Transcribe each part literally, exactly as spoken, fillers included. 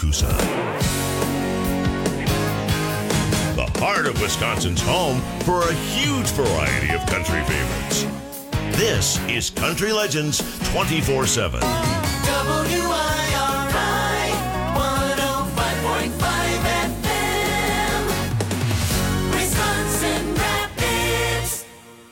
Coosa. The heart of Wisconsin's home for a huge variety of country favorites. This is Country Legends twenty-four seven. W I R I one oh five point five F M, Wisconsin Rapids.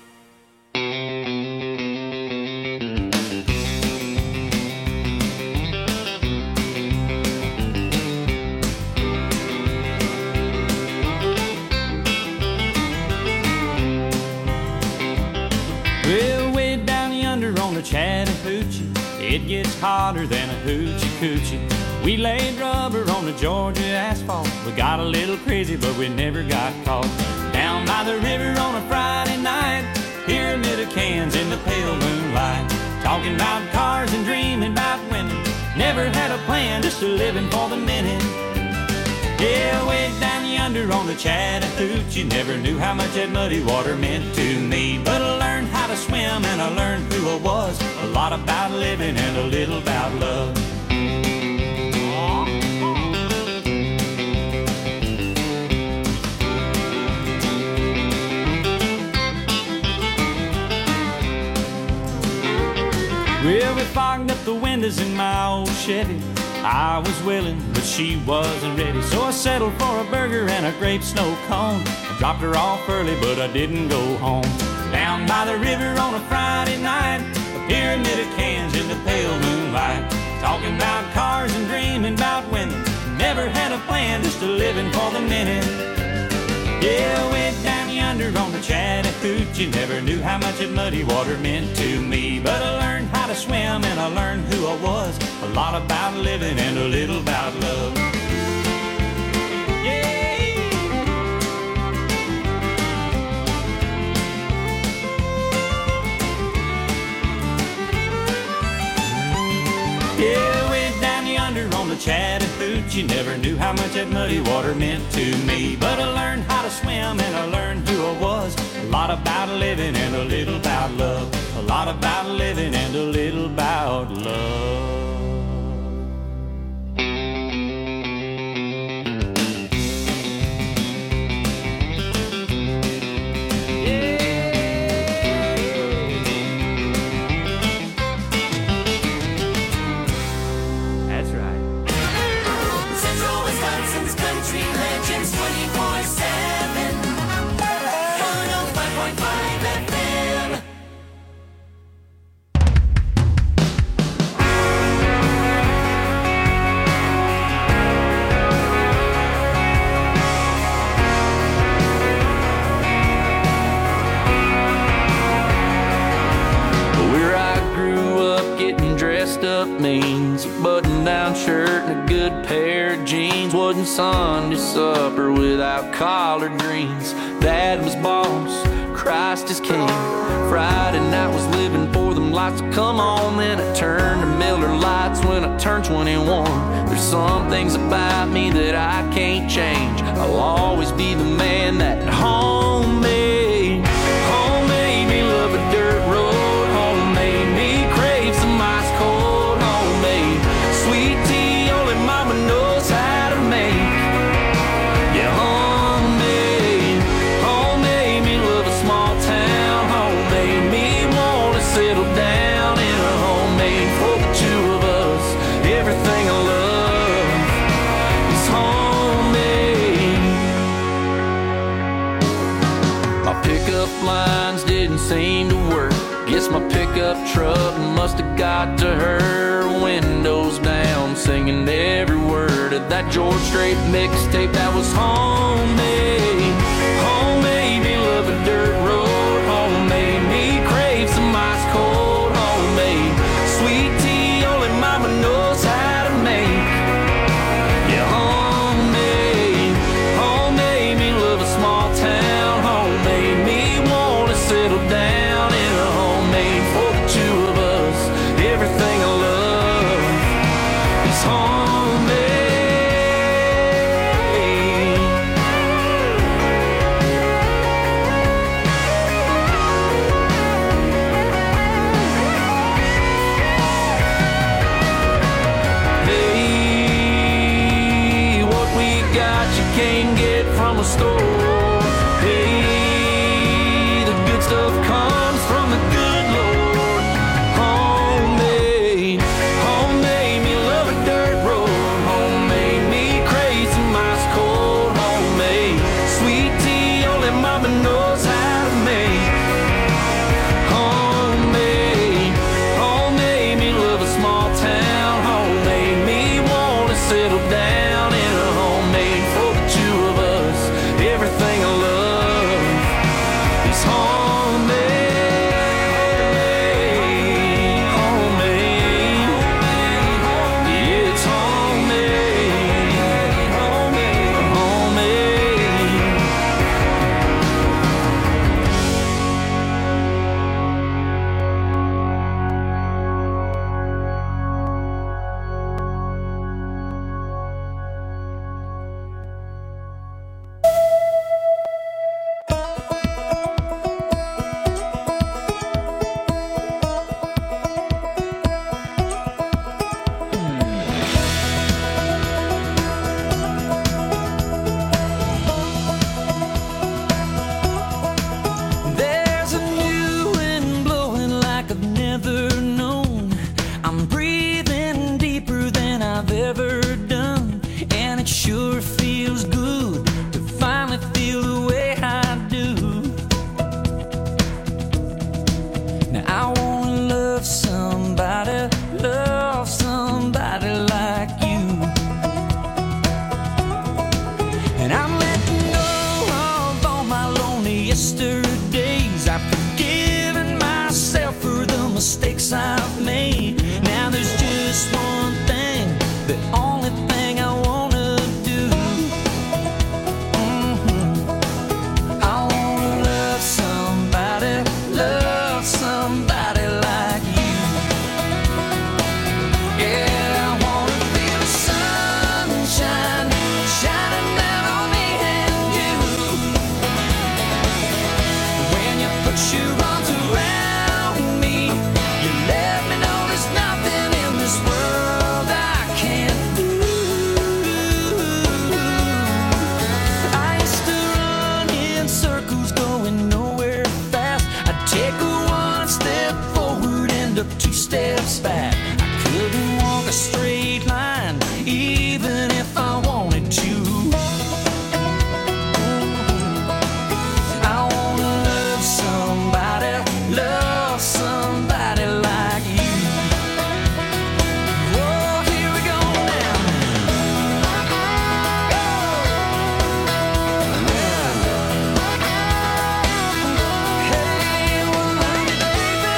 Well, way down yonder on the Chattahoochee, it gets hotter than a hoochie coochie. We laid rubber on the Georgia asphalt. We got a little crazy, but we never got caught. Down by the river on a Friday night, pyramid of cans in the pale moonlight. Talking about cars and dreaming about women. Never had a plan, just a living for the minute. Yeah, way down yonder on the Chattahoochee, never knew how much that muddy water meant to me. But I learned how to swim and I learned who I was. A lot about living and a little about love. Well, we fogged up the windows in my old Chevy. I was willing, but she wasn't ready. So I settled for a burger and a grape snow cone. I dropped her off early, but I didn't go home. Down by the river on a Friday night, a pyramid of cans in the pale moonlight. Talking about cars and dreaming about women. Never had a plan, just a living for the minute. Yeah, way down yonder on the Chattahoochee, never knew how much that muddy water meant to me. But I learned how to swim and I learned who I was. A lot about living and a little about love. Yeah. Yeah, way down yonder on the Chattahoochee, never knew how much that muddy water meant to me. But I learned how to swim and I learned who I was. A lot about living and a little about love. A lot about living and a little about love. Means a button-down shirt and a good pair of jeans. Wasn't Sunday supper without collard greens. Dad was boss, Christ is king. Friday night was living for them lights to come on. Then I turned to Miller Lights when I turned twenty-one. There's some things about me that I can't change. I'll always be the man that home made. Home made me love a dirt road. Home made me crave some ice cold. Sweet tea only mama knows how to make. Yeah, homemade. Homemade me love a small town. Homemade me wanna settle down in a homemade for the two of us. Everything I love is homemade. My pickup lines didn't seem to work. Guess my pickup truck must have got to her. Windows down, singing every word of that George Strait mixtape that was homemade. Homemade me love a dirt road. Homemade me crave some ice cold. Homemade sweet tea only mama knows how to make. Yeah, homemade. Homemade me love a small town. Homemade me wanna settle down in a homemade for the two of us. Everything I love is homemade. put your arms around me, you let me know there's nothing in this world I can't do. I used to run in circles going nowhere fast. I'd take a one step forward, end up two steps back. I couldn't walk a straight line even if I wanted to. I wanna love somebody, love somebody like you. Oh, here we go now. Hey, well, love you, baby.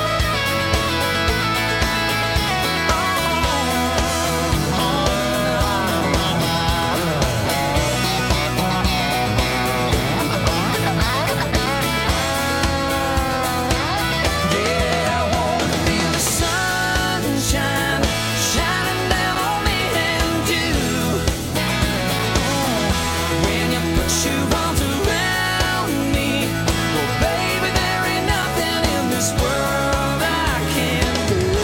Yeah, I wanna feel the sunshine shining down on me and you. When you put your arms around me, well, baby, there ain't nothing in this world I can't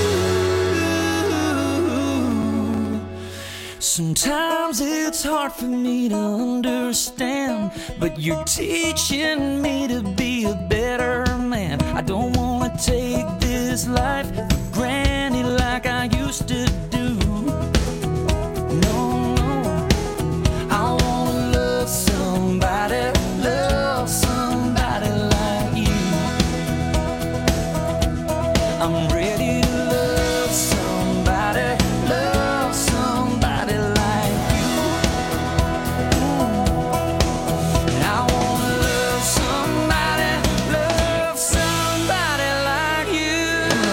do. Sometimes it's hard for me to understand, but you're teaching me to be a better man. I don't wanna take this life for granted like I used to do. No, no, I wanna love somebody, love somebody like you. I'm ready to love somebody, love somebody like you. I wanna love somebody, love somebody like you.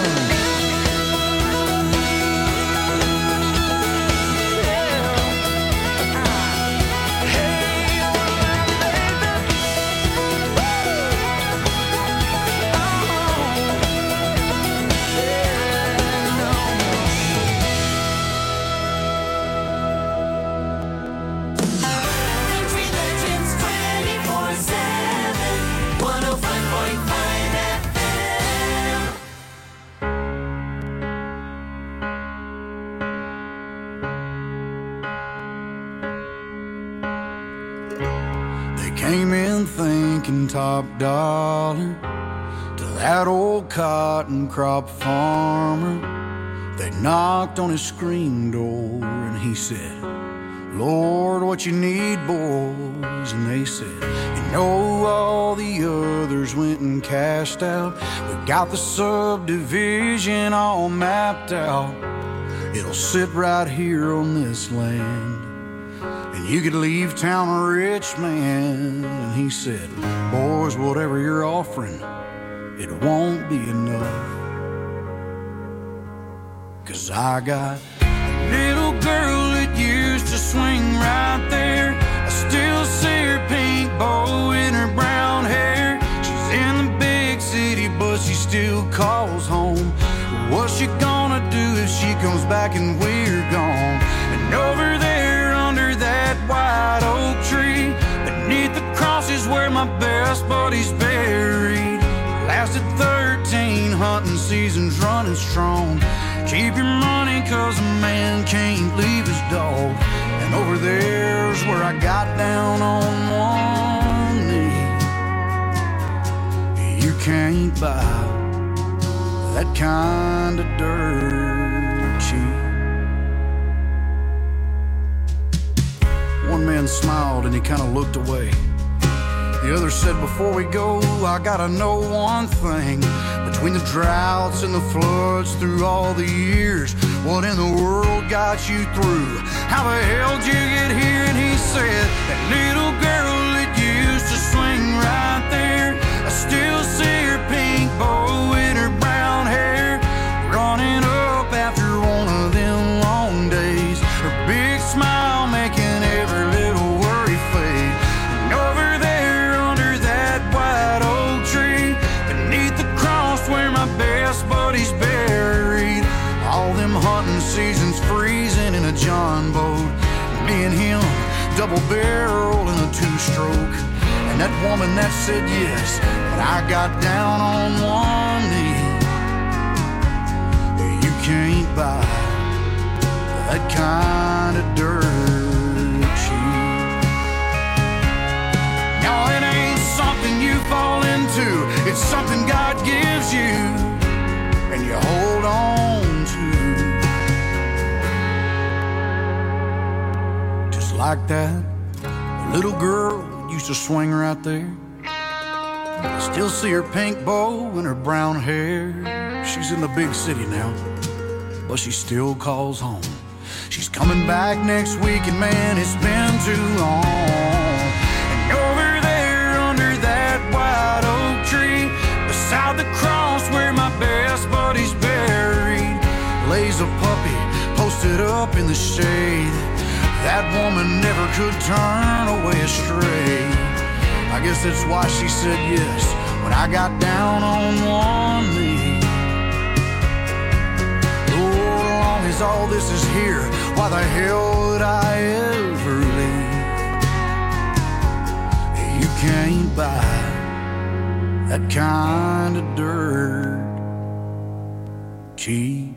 Yeah. Hey, baby. Country Legends twenty-four seven, one oh five point five F M. They came in thinking top dollar to that old cotton crop farmer. They knocked on his screen door and he said, Lord, what you need, boys? And they said, you know, all the others went and cashed out. We got the subdivision all mapped out. It'll sit right here on this land, and you could leave town a rich man. And he said, boys, whatever you're offering, it won't be enough. 'Cause I got a little girl that used to swing right there. I still see her pink bow in her brown hair. She's in the big city, but she still calls home. What's she gonna do if she comes back and we're gone? And over there under that white oak tree, beneath the cross is where my best buddy's buried. Lasted thirteen hunting seasons running strong. Keep your money 'cause a man can't leave his dog. And over there's where I got down on one knee. You can't buy that kind of dirt cheap. One man smiled and he kind of looked away. The other said, before we go, I gotta know one thing. Between the droughts and the floods through all the years, what in the world got you through? How the hell did you get here? And he said, that little girl that used to swing right there, I still see her pink bow in her brown hair, running up after one of them long days. Her big smile making every little worry fade. And over there under that white oak tree, beneath the cross where my best buddy's buried, all them hunting seasons freezing in a John boat, me and him double barrel in a two-stroke. And that woman that said yes but I got down on one knee. You can't buy that kind of dirt cheap. No, it ain't something you fall into. It's something God gives you and you hold on to. Just like that little girl used to swing right there. I still see her pink bow and her brown hair. She's in the big city now, but she still calls home. She's coming back next week, and man, it's been too long. And over there under that white oak tree, beside the cross where my best buddy's buried, lays a puppy posted up in the shade. That woman never could turn away astray. I guess that's why she said yes when I got down on one knee. Oh, as long as all this is here, why the hell would I ever leave? You can't buy that kind of dirt cheap.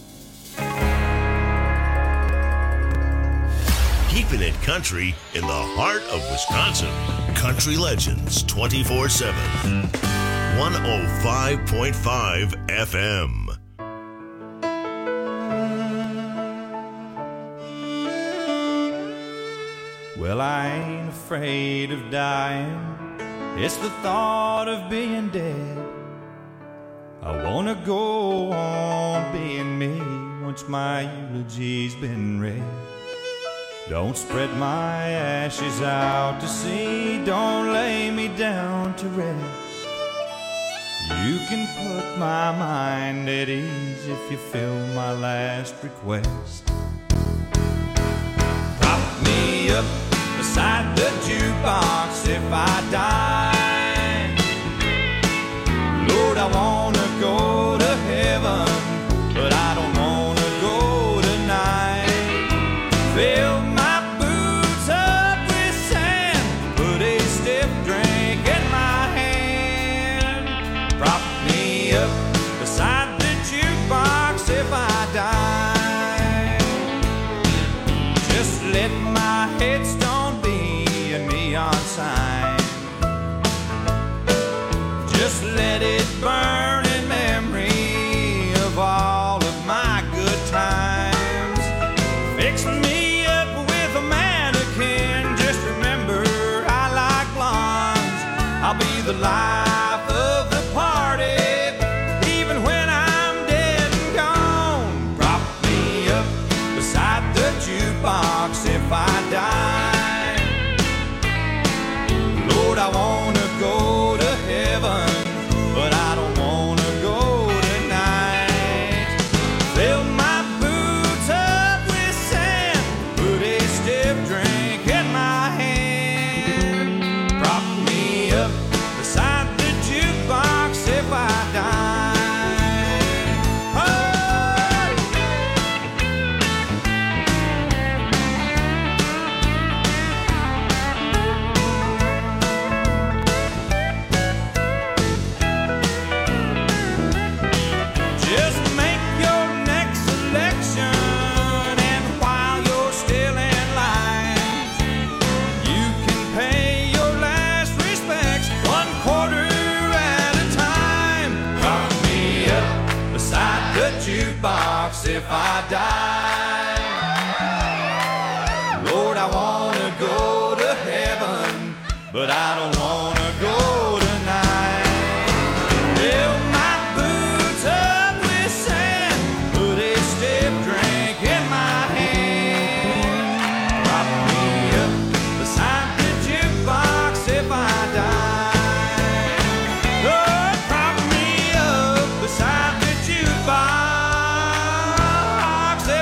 Keeping it country in the heart of Wisconsin. Country Legends twenty-four seven. one oh five point five F M. Well, I ain't afraid of dying. It's the thought of being dead. I wanna go on being me once my eulogy's been read. Don't spread my ashes out to sea. Don't lay me down to rest. You can put my mind at ease if you fill my last request. Prop me up beside the jukebox if I die. Lord, I wanna go to heaven, but I don't wanna go tonight. Fill my boots up with sand, put a stiff drink in my hand. Prop me up beside the jukebox if I die. Just let my headstone be a neon sign. Just let it burn in memory of all of my good times. Fix me up with a mannequin. Just remember I like blondes. I'll be the life of the party, even when I'm dead and gone. Prop me up beside the jukebox if I die. Lord, I wanna go to heaven, but I don't wanna go tonight. Fill my boots up with sand, put a stiff drink in my hand. Prop me up beside the jukebox if I die. Oh! Just make your next selection, and while you're still in line, you can pay your last respects one quarter at a time. Prop me up beside the jukebox if I die. Lord, I wanna go to heaven, but I don't wanna go tonight. Fill my boots up with sand, put a stiff drink in my hand. Prop me up beside the jukebox if I die. Lord, prop me up beside the jukebox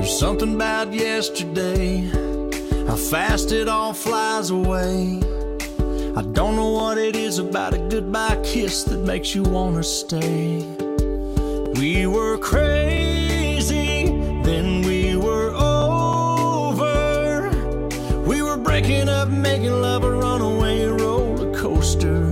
There's something about yesterday, how fast it all flies away. I don't know what it is about a goodbye kiss that makes you wanna stay. We were crazy, then we were over. We were breaking up, making love a runaway roller coaster.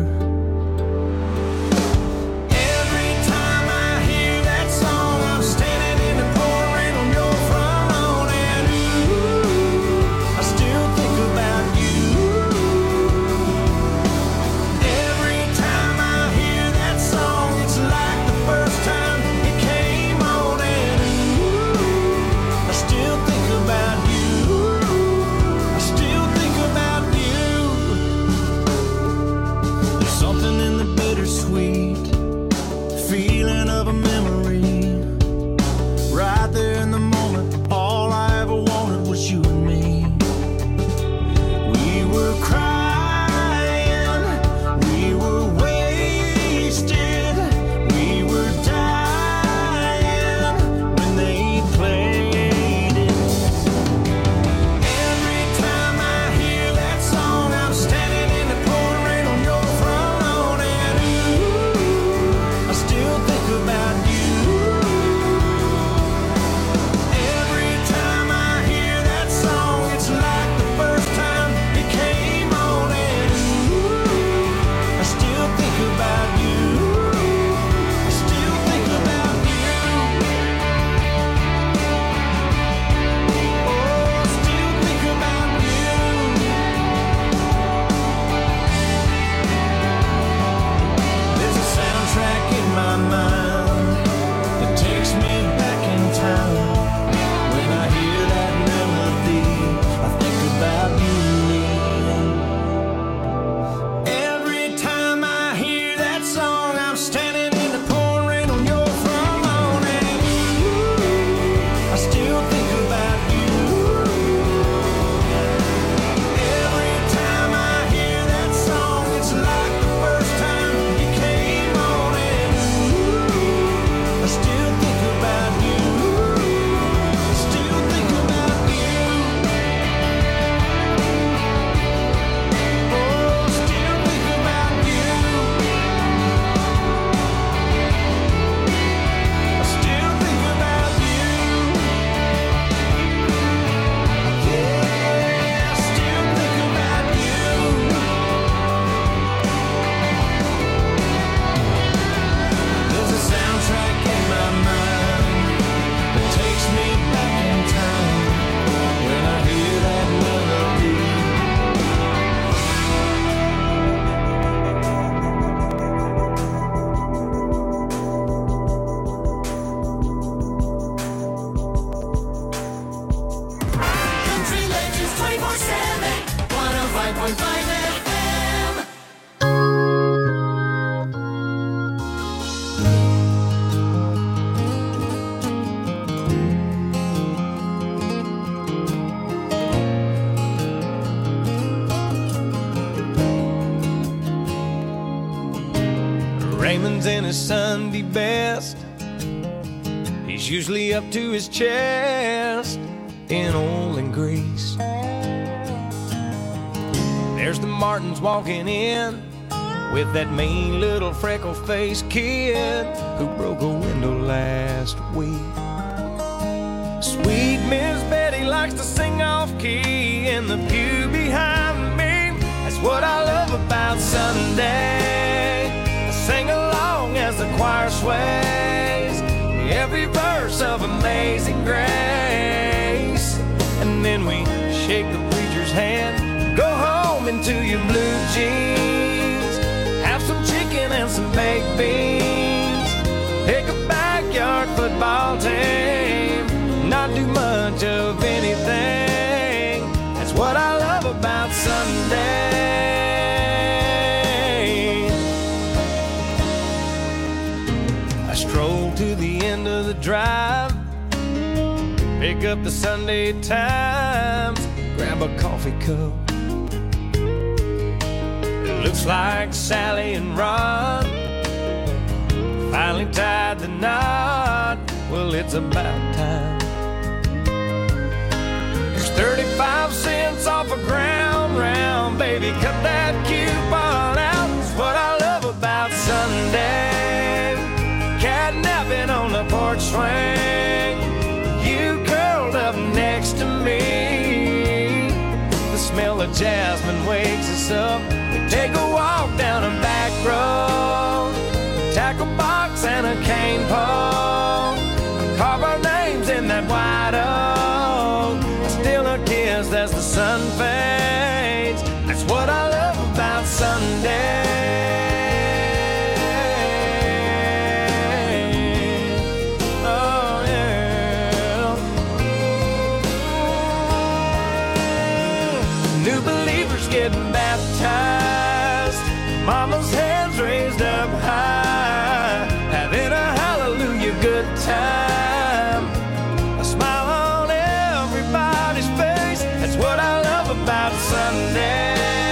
Raymond's in his Sunday best. He's usually up to his chest in oil and grease. There's the Martins walking in with that mean little freckle-faced kid who broke a window last week. Sweet Miss Betty likes to sing off-key in the pew behind me. That's what I love about Sunday. I sing along as the choir sways every verse of Amazing Grace. And then we shake the preacher's hand, go home into your blue jeans, have some chicken and some baked beans, pick a backyard football team, not do much of anything. That's what I love about Sunday. I stroll to the end of the drive, pick up the Sunday Times, grab a coffee cup. It looks like Sally and Ron finally tied the knot. Well, it's about time. baby, cut that coupon out. It's what I love about Sunday. Catnapping on the porch swing, you curled up next to me. The smell of jasmine wakes us up. We take a walk down a back road, tackle box and a cane pole, carve our names in that white oak. I steal a kiss as the sun fades. That's what I love about Sunday. Oh yeah. New believers getting baptized, mama's hands raised up high, having a hallelujah good time. A smile on everybody's face. That's what I love about Sunday.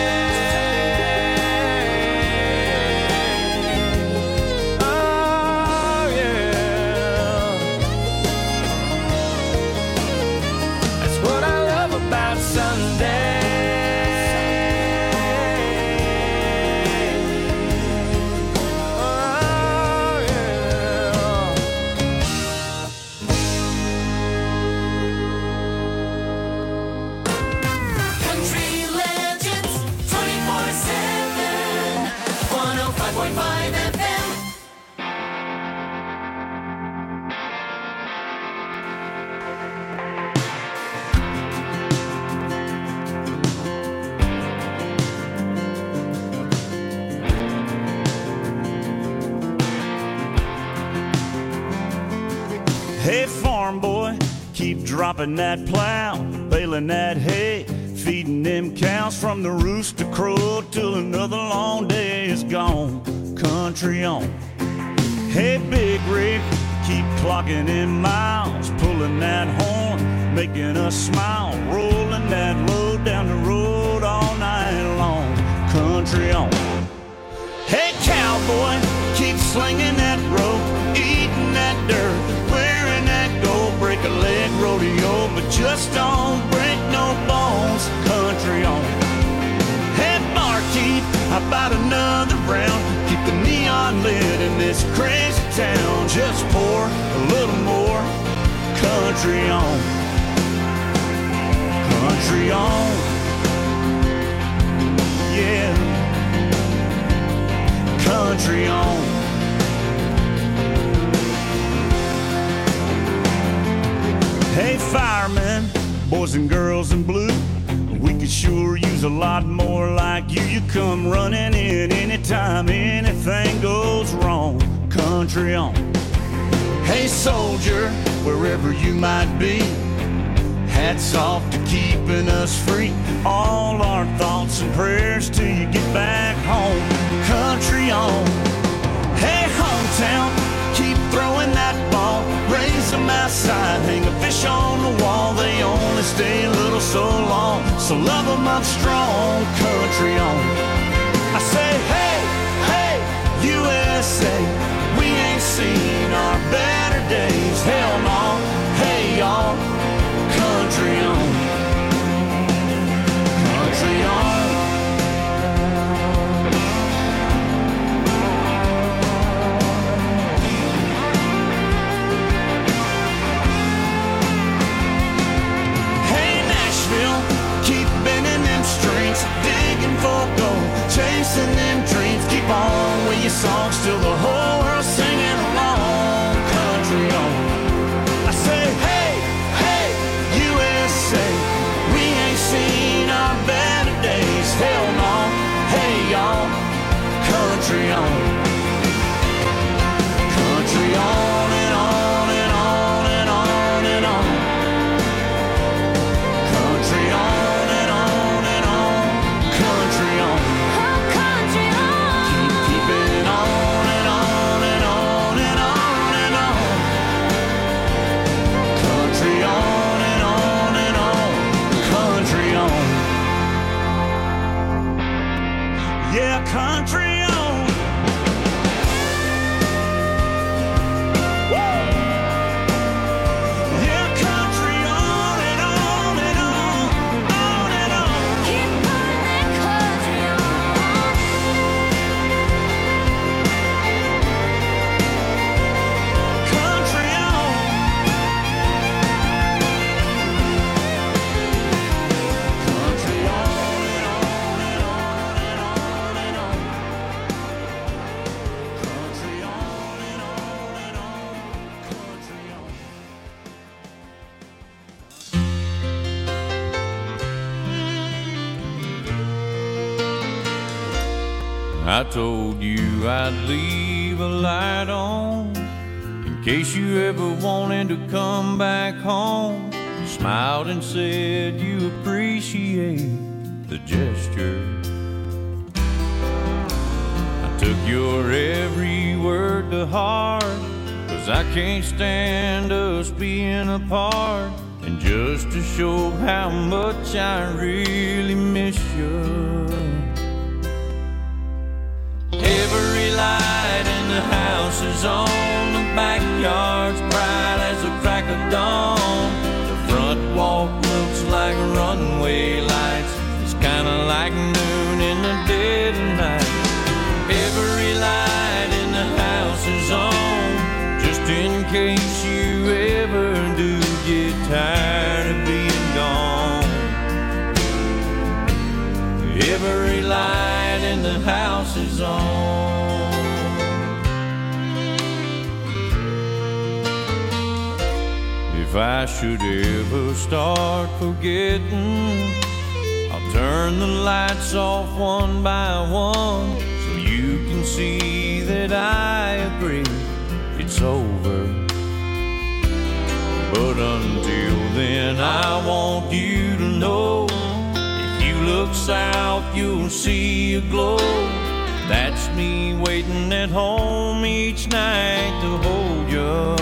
Oh yeah. That's what I love about Sunday. Hey, farm boy, keep dropping that plow, baling that hay, feeding them cows from the rooster crow till another long day is gone. Country on. Hey, Big Rick, keep clocking in miles, pulling that horn, making us smile, rolling that load down the road all night long. Country on. Hey, cowboy, keep slinging that rope, eating that dirt, wearing that gold, break a leg rodeo, but just don't break no bones. Country on. Hey, barkeep, how about another round? Keep the neon lit in this crazy town. Just pour a little more. Country on. Country on. Yeah. Country on. Hey, firemen, boys and girls in blue, we could sure use a lot more like you. You come running in anytime anything goes wrong. Country on. Hey, soldier, wherever you might be, hats off to keeping us free. All our thoughts and prayers till you get back home. Country on. Hey, hometown, keep throwing that ball, raise them outside, hang a fish on the wall. They only stay a little so long, so love them up strong. Country on. I say, hey, hey, U S A, we ain't seen our better days. Hell no, hey y'all. Country on. Country on. Keep bending them strings, digging for gold, chasing them dreams. Keep on with your songs till the whole world's singing along. Country on. I say, hey, hey, U S A, we ain't seen our better days. Hell no, hey y'all. Country on. Country on and on and on and on and on. Country on. Yeah, country on. Woo! Yeah, country on and on and on, on and on. Keep putting that country I told you I'd leave a light on in case you ever wanted to come back home. You smiled and said you appreciate the gesture. I took your every word to heart, 'cause I can't stand us being apart. And just to show how much I really miss you, every light in the house is on, the backyard's bright as the crack of dawn. The front walk looks like runway lights, it's kinda like noon in the dead of night. Every light in the house is on, just in case you ever do get tired of being gone. Every light in the house is on. If I should ever start forgetting, I'll turn the lights off one by one, so you can see that I agree it's over. But until then, I want you to know, if you look south, you'll see a glow. That's me waiting at home each night to hold you.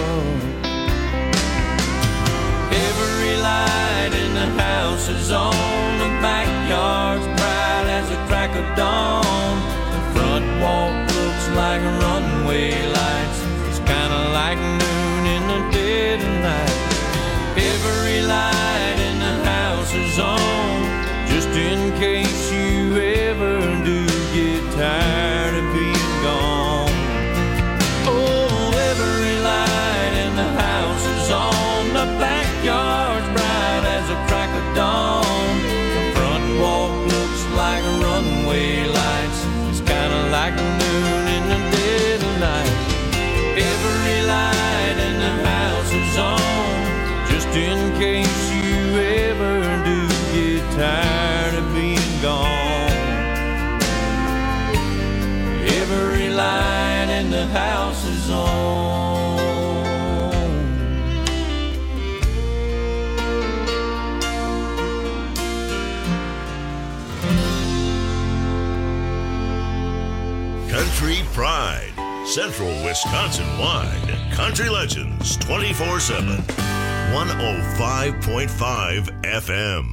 Every light in the house is on, the backyard's bright as the crack of dawn. The front walk looks like runway lights, it's kinda like noon in the dead of night. Every light in the house is on, just in case you ever do get tired of being gone. Oh, every light in the house is on, the backyard's bright as a crack of dawn. The front walk looks like runway lights, it's kinda like noon in the dead of night. Every light in the house is on, just in case you ever do get tired of being gone. Every light in the house is on. Country Pride, Central Wisconsin-wide Country Legends twenty-four seven, one oh five point five F M.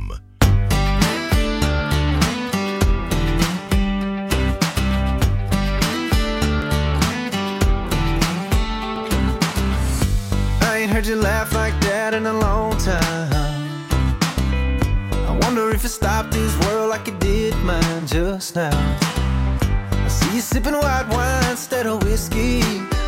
I ain't heard you laugh like that in a long time. I wonder if it stopped this world like it did mine just now. I see you sipping white wine instead of whiskey.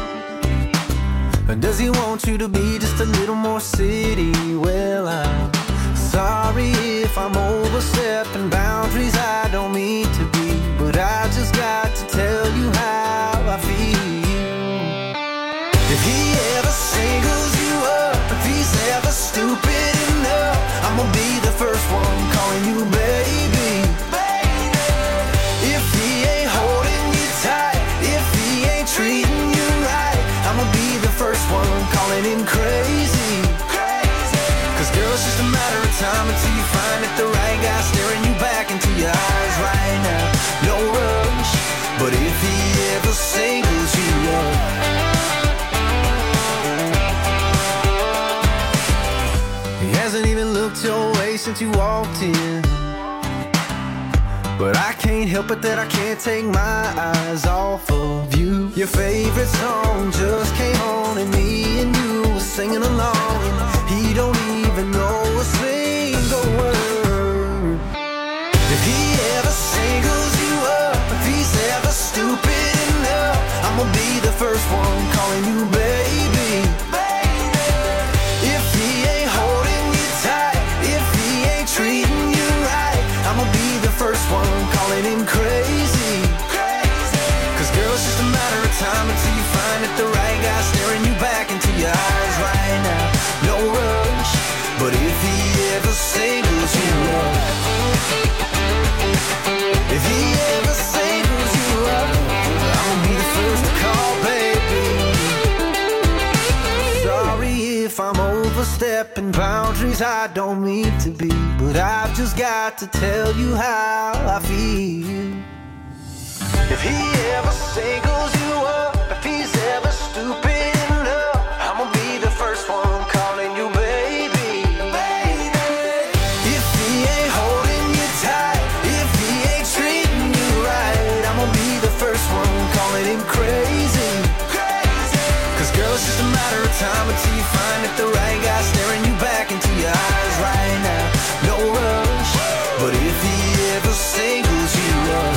Or does he want you to be just a little more city? Well, I'm sorry if I'm overstepping boundaries I don't mean to be, but I just got to tell you how I feel. If he ever singles you up, if he's ever stupid enough, I'm gonna be the first one calling you baby. If he ain't holding you tight, if he ain't treating you right, I'm gonna be the first one calling him crazy. Cause girl, it's just a matter of time until you find that the right guy staring you back into your eyes right now. No rush, but if he ever singles you up, he hasn't even looked your way since you walked in. But I can't help it that I can't take my eyes off of you. Your favorite song just came on and me and you were singing along, and he don't even know a single word. If he ever singles you up, if he's ever stupid enough, I'm gonna be the first one calling you baby. If he ain't holding you tight, if he ain't treating you right, I'm gonna be the first one calling him crazy. Cause girl, it's just a matter of time until you find that the right guy staring you back into your eyes right now. No rush, but if he ever singles you up, if he ever singles you up, Cause I don't mean to be, but I've just got to tell you how I feel. If he ever singles you up, if he's ever stupid enough, I'ma be the first one calling you baby. Baby. If he ain't holding you tight, if he ain't treating you right, I'ma be the first one calling him crazy. Crazy. Cause girl, it's just a matter of time until you find that the right guy staring you back into your eyes right now. No rush, but if he ever singles you up,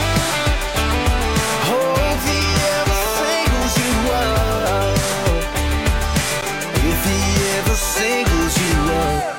if he ever singles you up, if he ever singles you up.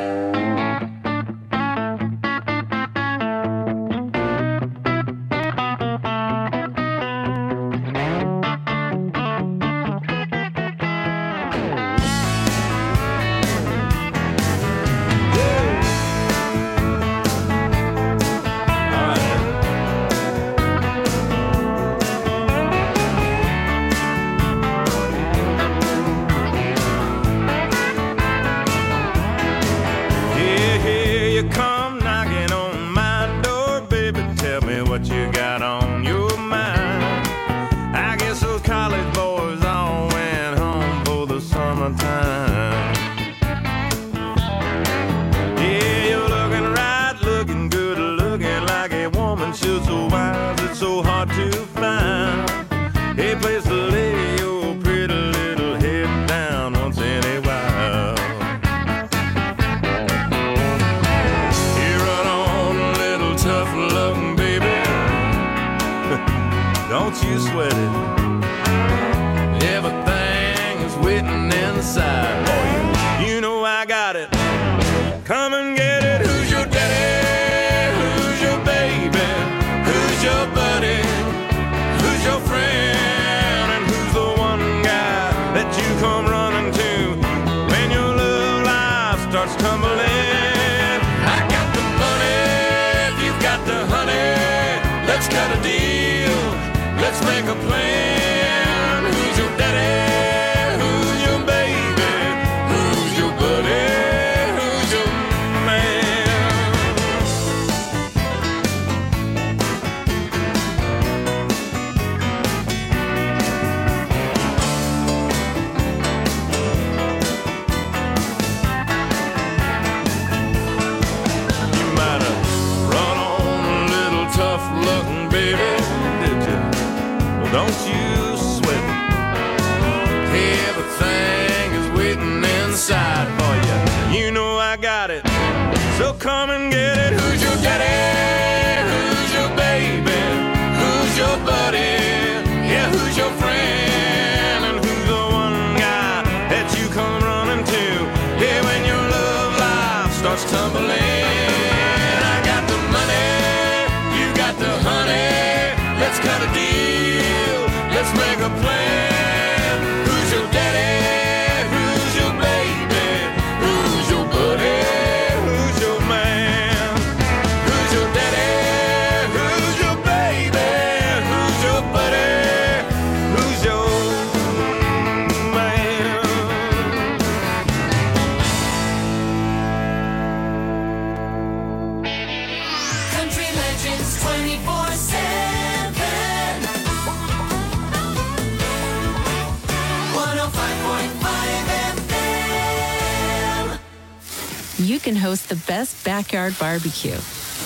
You can host the best backyard barbecue.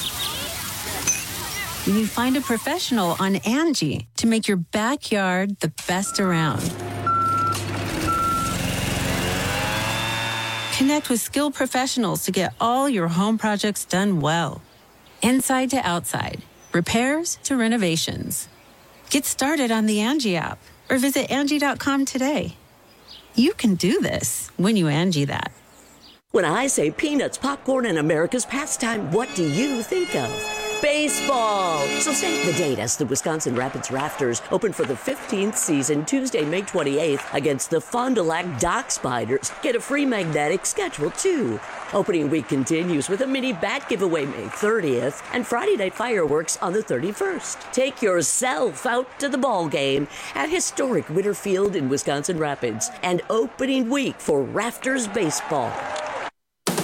When you find a professional on Angie to make your backyard the best around. Connect with skilled professionals to get all your home projects done well. Inside to outside, repairs to renovations. Get started on the Angie app or visit Angie dot com today. You can do this when you Angie that. When I say peanuts, popcorn, and America's pastime, what do you think of? Baseball! So save the date as the Wisconsin Rapids Rafters open for the fifteenth season Tuesday, May twenty-eighth against the Fond du Lac Dock Spiders. Get a free magnetic schedule, too. Opening week continues with a mini bat giveaway May thirtieth and Friday night fireworks on the thirty-first. Take yourself out to the ball game at historic Witter Field in Wisconsin Rapids and opening week for Rafters Baseball.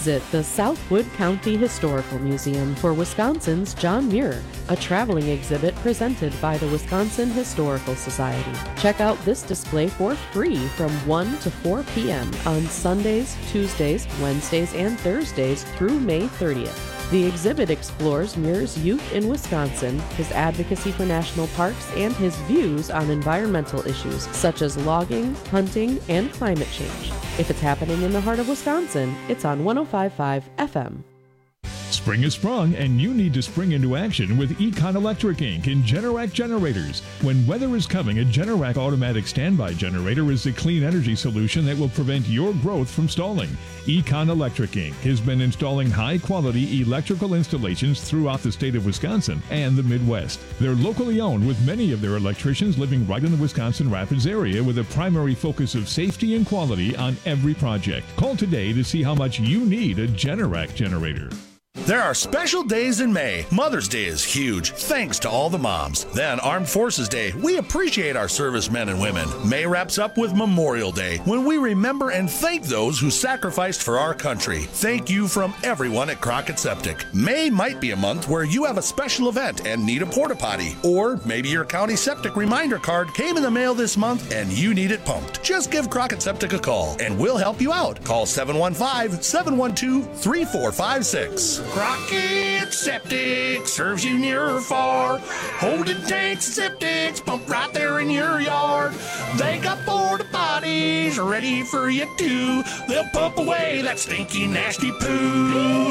Visit the Southwood County Historical Museum for Wisconsin's John Muir, a traveling exhibit presented by the Wisconsin Historical Society. Check out this display for free from one to four p.m. on Sundays, Tuesdays, Wednesdays, and Thursdays through May thirtieth. The exhibit explores Muir's youth in Wisconsin, his advocacy for national parks, and his views on environmental issues such as logging, hunting, and climate change. If it's happening in the heart of Wisconsin, it's on one oh five point five F M. Spring is sprung, and you need to spring into action with Econ Electric Incorporated in Generac generators. When weather is coming, a Generac automatic standby generator is the clean energy solution that will prevent your growth from stalling. Econ Electric Incorporated has been installing high-quality electrical installations throughout the state of Wisconsin and the Midwest. They're locally owned, with many of their electricians living right in the Wisconsin Rapids area, with a primary focus of safety and quality on every project. Call today to see how much you need a Generac generator. There are special days in May. Mother's Day is huge, thanks to all the moms. Then Armed Forces Day. We appreciate our servicemen and women. May wraps up with Memorial Day, when we remember and thank those who sacrificed for our country. Thank you from everyone at Crockett Septic. May might be a month where you have a special event and need a porta potty. Or maybe your county septic reminder card came in the mail this month and you need it pumped. Just give Crockett Septic a call and we'll help you out. Call seven one five, seven one two, three four five six. Crockett Septic serves you near or far. Holding tanks and septics pumped right there in your yard. They got porta potties ready for you too. They'll pump away that stinky, nasty poo.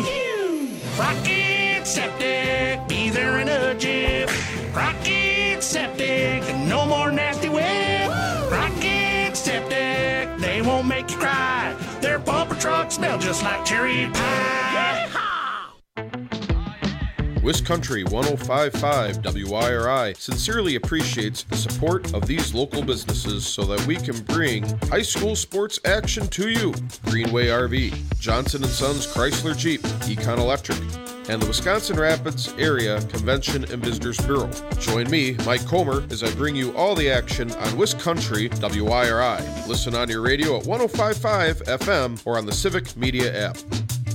Crockett Septic, be there in a jiff. Crockett Septic, no more nasty whip. Crockett Septic, they won't make you cry. Their pumper trucks smell just like cherry pie. Wiscountry one oh five point five W I R I sincerely appreciates the support of these local businesses so that we can bring high school sports action to you. Greenway R V, Johnson and Sons Chrysler Jeep, Econ Electric, and the Wisconsin Rapids Area Convention and Visitors Bureau. Join me, Mike Comer, as I bring you all the action on Wiscountry W I R I. Listen on your radio at one oh five point five F M or on the Civic Media app.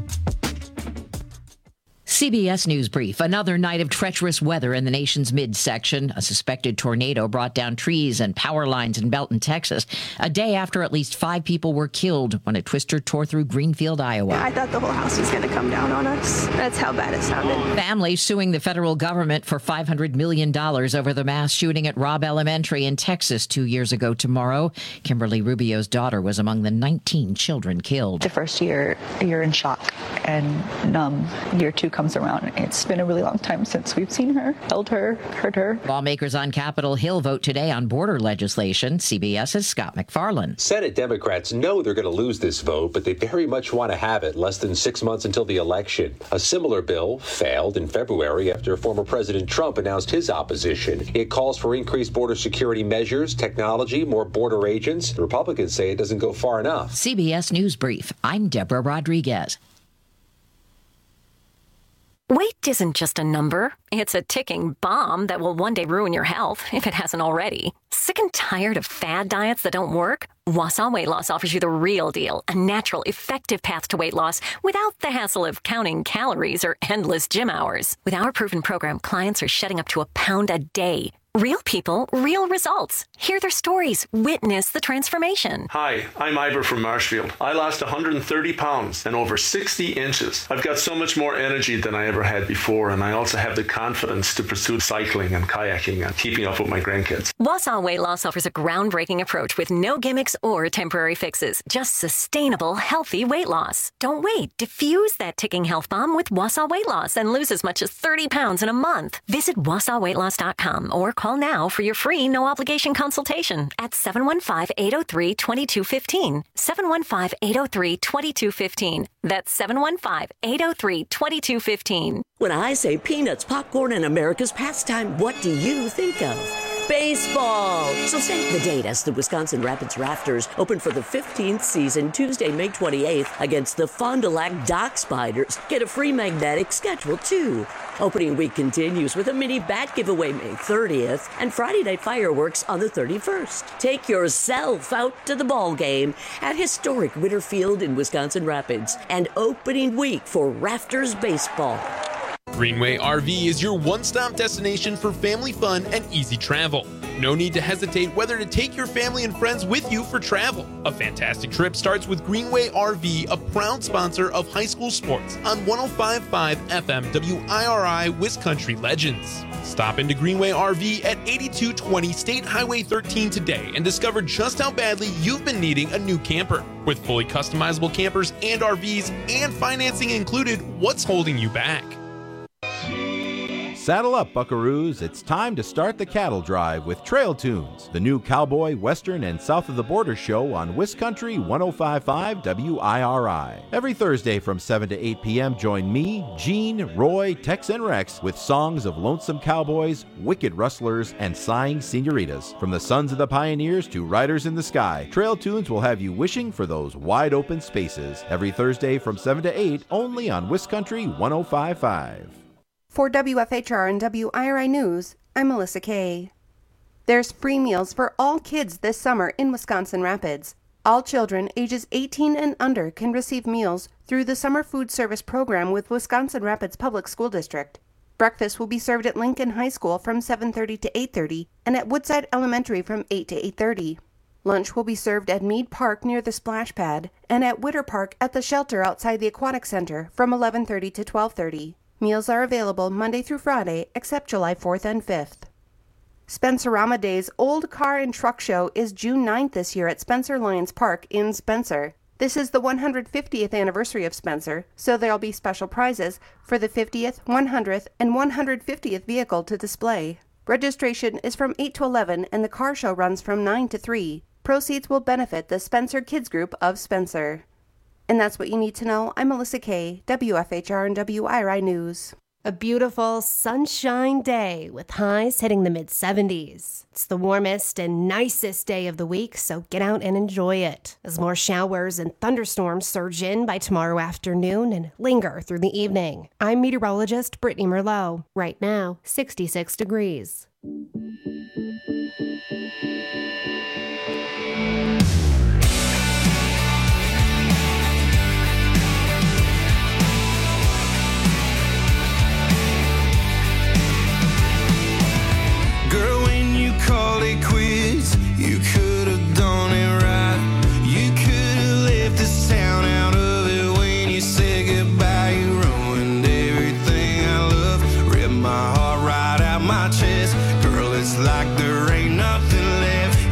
C B S News Brief. Another night of treacherous weather in the nation's midsection. A suspected tornado brought down trees and power lines in Belton, Texas, a day after at least five people were killed when a twister tore through Greenfield, Iowa. I thought the whole house was going to come down on us. That's how bad it sounded. Families suing the federal government for five hundred million dollars over the mass shooting at Robb Elementary in Texas two years ago tomorrow. Kimberly Rubio's daughter was among the nineteen children killed. The first year, you're in shock and numb. Year two comes around. It's been a really long time since we've seen her, held her, heard her. Lawmakers on Capitol Hill vote today on border legislation. CBS's Scott McFarland. Senate Democrats know they're going to lose this vote, but they very much want to have it less than six months until the election. A similar bill failed in February after former President Trump announced his opposition. It calls for increased border security measures, technology, more border agents. The Republicans say it doesn't go far enough. C B S News Brief. I'm Deborah Rodriguez. Weight isn't just a number. It's a ticking bomb that will one day ruin your health, if it hasn't already. Sick and tired of fad diets that don't work? Wausau Weight Loss offers you the real deal, a natural, effective path to weight loss without the hassle of counting calories or endless gym hours. With our proven program, clients are shedding up to a pound a day. Real people, real results. Hear their stories. Witness the transformation. Hi, I'm Ivor from Marshfield. I lost one hundred thirty pounds and over sixty inches. I've got so much more energy than I ever had before, and I also have the confidence to pursue cycling and kayaking and keeping up with my grandkids. Wausau Weight Loss offers a groundbreaking approach with no gimmicks or temporary fixes. Just sustainable, healthy weight loss. Don't wait. Diffuse that ticking health bomb with Wausau Weight Loss and lose as much as thirty pounds in a month. Visit wausau weight loss dot com or call now for your free no-obligation consultation at seven one five, eight oh three, two two one five. seven one five, eight oh three, two two one five. That's seven one five, eight oh three, two two one five. When I say peanuts, popcorn, and America's pastime, what do you think of? baseball. So save the date as the Wisconsin Rapids Rafters open for the fifteenth season Tuesday, May twenty-eighth against the Fond du Lac Dock Spiders. Get a free magnetic schedule, too. Opening week continues with a mini bat giveaway May thirtieth and Friday night fireworks on the thirty-first. Take yourself out to the ball game at historic Winter Field in Wisconsin Rapids and opening week for Rafters baseball. Greenway R V is your one-stop destination for family fun and easy travel. No need to hesitate whether to take your family and friends with you for travel. A fantastic trip starts with Greenway R V, a proud sponsor of high school sports on one oh five point five F M W I R I Wiscountry Legends. Stop into Greenway R V at eighty-two twenty State Highway thirteen today and discover just how badly you've been needing a new camper. With fully customizable campers and R Vs and financing included, what's holding you back? Saddle up, buckaroos. It's time to start the cattle drive with Trail Tunes, the new cowboy, western, and south of the border show on Wiscountry one oh five point five W I R I. Every Thursday from seven to eight p.m., join me, Gene, Roy, Tex, and Rex with songs of lonesome cowboys, wicked rustlers, and sighing senoritas. From the sons of the pioneers to riders in the sky, Trail Tunes will have you wishing for those wide open spaces. Every Thursday from seven to eight, only on Wiscountry one oh five point five. For W F H R and W I R I News, I'm Melissa Kay. There's free meals for all kids this summer in Wisconsin Rapids. All children ages eighteen and under can receive meals through the Summer Food Service Program with Wisconsin Rapids Public School District. Breakfast will be served at Lincoln High School from seven thirty to eight thirty and at Woodside Elementary from eight to eight thirty. Lunch will be served at Mead Park near the Splash Pad and at Witter Park at the shelter outside the Aquatic Center from eleven thirty to twelve thirty. Meals are available Monday through Friday, except July fourth and fifth. Spencerama Day's Old Car and Truck Show is June ninth this year at Spencer Lions Park in Spencer. This is the one hundred fiftieth anniversary of Spencer, so there'll be special prizes for the fiftieth, one hundredth, and one hundred fiftieth vehicle to display. Registration is from eight to eleven and the car show runs from nine to three. Proceeds will benefit the Spencer Kids Group of Spencer. And that's what you need to know. I'm Melissa Kay, W F H R and W I R I News. A beautiful sunshine day with highs hitting the mid seventies. It's the warmest and nicest day of the week, so get out and enjoy it. As more showers and thunderstorms surge in by tomorrow afternoon and linger through the evening. I'm meteorologist Brittany Merlot. Right now, sixty-six degrees. Girl, when you called it quits, you could have done it right. You could have left this town out of it when you said goodbye. You ruined everything I love, ripped my heart right out my chest. Girl, it's like there ain't nothing left.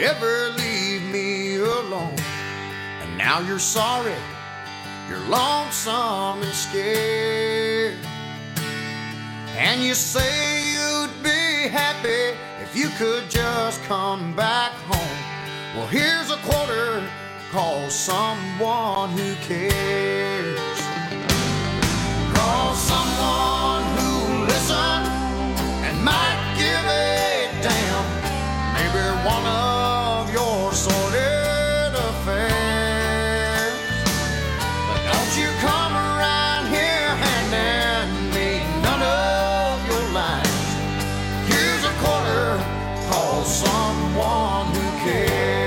ever leave me alone. And now you're sorry, you're lonesome and scared. And you say you'd be happy if you could just come back home. Well, here's a quarter, call someone who cares. Call someone who'll listen and might give a damn. Maybe one of your sordid affairs. But don't you come around here handing me none of your lines. Here's a quarter, call someone who cares.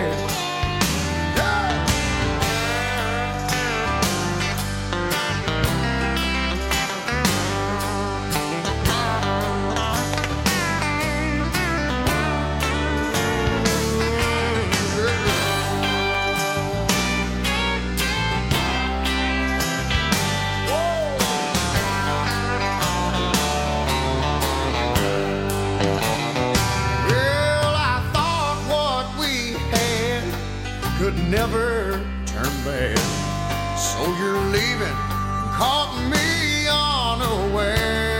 Never turn bad, so you're leaving and caught me unaware.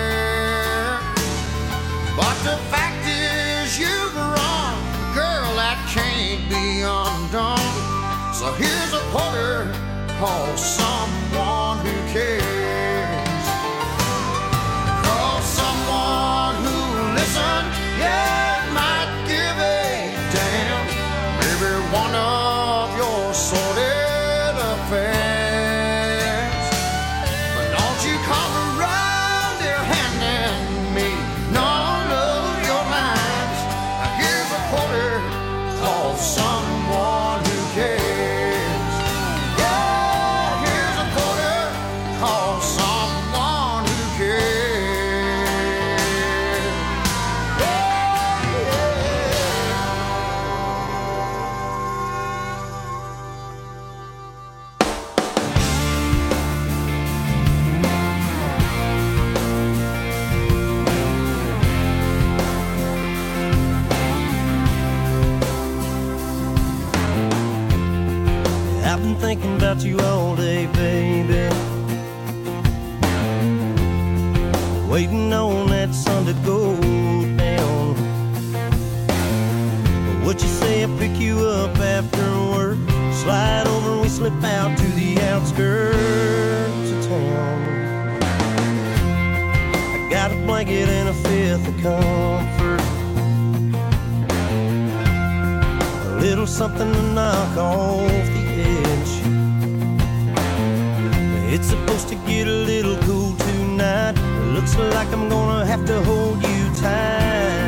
But the fact is you've run, girl, that can't be undone. So here's a quarter, call someone who cares. Call someone who'll listen, yeah, might give a damn. Maybe one of sordid affairs. But don't you come around here handing me none of your lines. Now here's a quarter, call someone who cares. Yeah, here's a quarter, call someone who cares. Yeah, yeah. I've been thinking about you all day, baby. Waiting on that sun to go down. What you say I pick you up after work? Slide over and we slip out to the outskirts of town. I got a blanket and a fifth of comfort, a little something to knock off the edge. It's supposed to get a little cool tonight. Looks like I'm gonna have to hold you tight.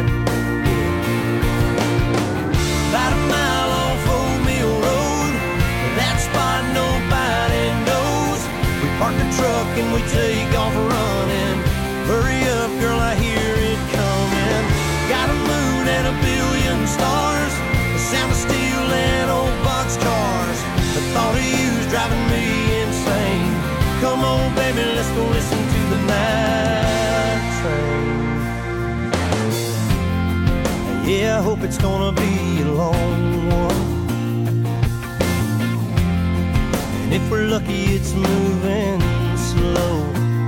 About a mile off Old Mill Road, that spot nobody knows. We park the truck and we take off running. Hurry up, girl, I hear it coming. Got a moon and a billion stars, the sound of steel and old boxcars. The thought of you's driving me insane. Come on, baby, let's go listen to the night train. Yeah, I hope it's gonna be a long one, and if we're lucky, it's moving slow.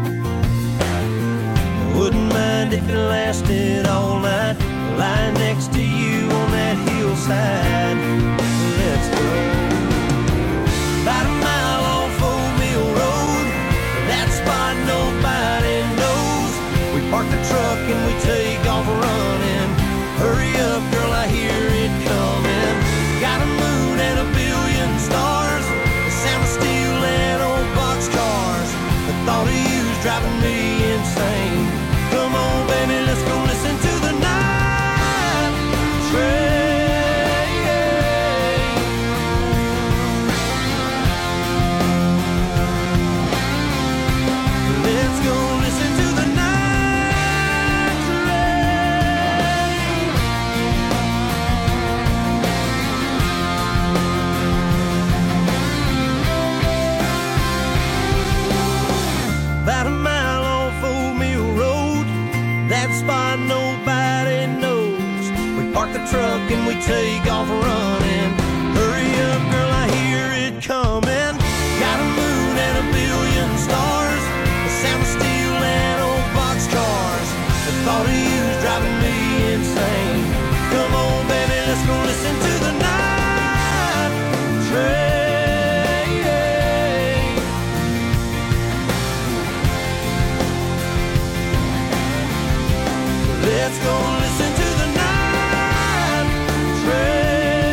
I wouldn't mind if it lasted all night, lying next to you on that hillside. Let's go. About a mile off Old Mill Road, that spot nobody knows. We park the truck and we take off running. Hurry up, girl, I hear it coming. Got a moon and a billion stars, the sound of steel and old boxcars. The thought of you's driving me insane. Come on, baby, let's go listen to the night train. Let's go listen to the night train. park the truck and we take off running. Hurry up, girl, I hear it coming. Got a moon and a billion stars, the sound of steel and old boxcars. The thought of you's driving me insane. Come on, baby, let's go listen to the night train. Let's go listen to the night train.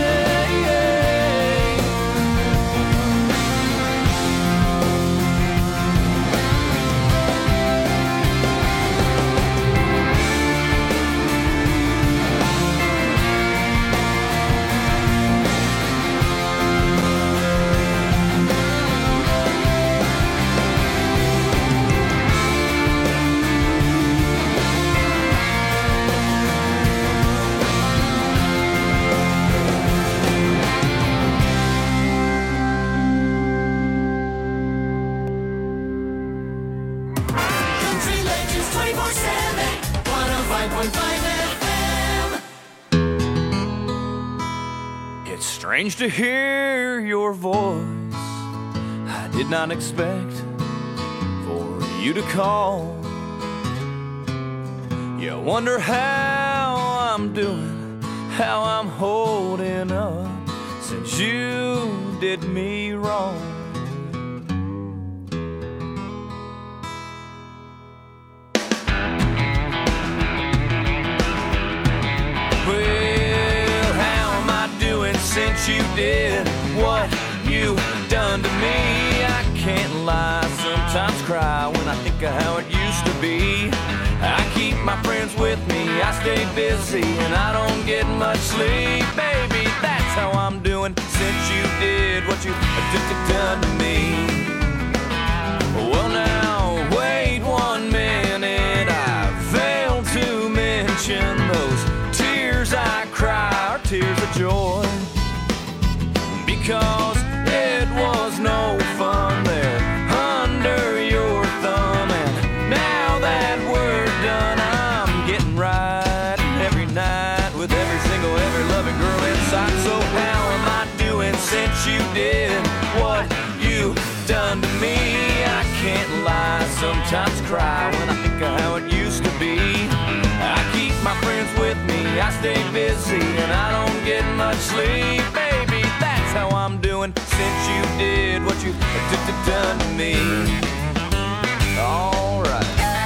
It's strange to hear your voice. I did not expect for you to call. You wonder how I'm doing, how I'm holding up since you did me wrong. Since you did what you done to me, I can't lie, sometimes cry when I think of how it used to be. I keep my friends with me, I stay busy, and I don't get much sleep. Baby, that's how I'm doing since you did what you done to me. Well now, wait one minute, I failed to mention those tears I cry are tears of joy. Because it was no fun there under your thumb. And now that we're done, I'm getting right every night with every single, every loving girl inside. So how am I doing since you did what you done to me? I can't lie, sometimes cry when I think of how it used to be. I keep my friends with me, I stay busy, and I don't get much sleep. Baby, that's how I'm doing since you did what you done to me. All right.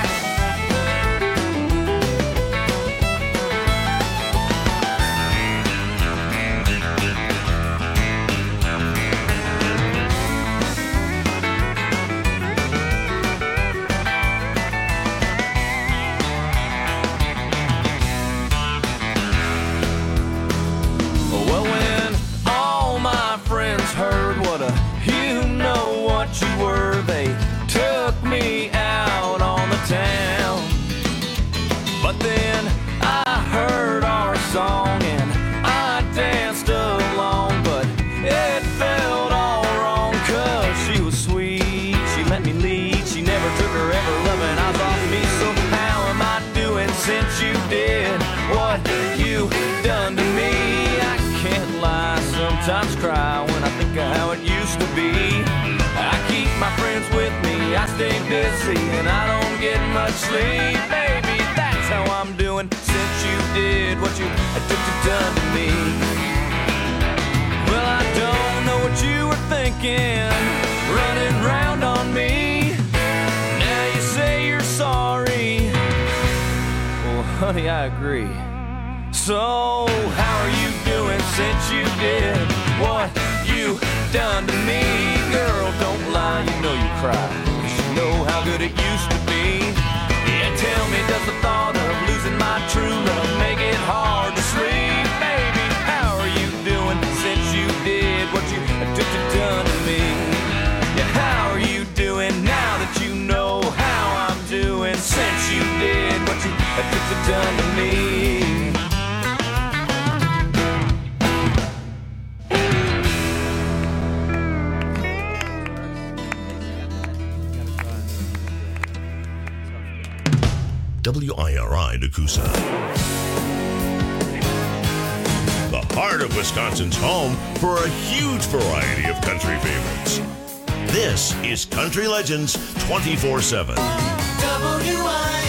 Well, when all my friends heard what a you know what you were, they took me out on the town. But then I heard our song and I danced along, but it felt all wrong, cause she was sweet, she let me lead, she never took her ever loving eyes off me. So how am I doing since you did what you done to me? I can't lie, sometimes cry when I think of how it used to be. I keep my friends with me, I stay busy, and I don't get much sleep. Baby, that's how I'm doing since you did what you done to me. Well, I don't know what you were thinking, running round on me. Now you say you're sorry. Well, honey, I agree. So, how are you doing since you did what you done to me? Girl, don't lie, you know you cry, 'cause you know how good it used to be. Yeah, tell me, does the thought of losing my true love make it hard to sleep? Baby, how are you doing since you did what you done to me? Yeah, how are you doing now that you know how I'm doing since you did what you done to me? W I R I Nakusa. heart of Wisconsin's home for a huge variety of country favorites. This is Country Legends twenty-four seven. W I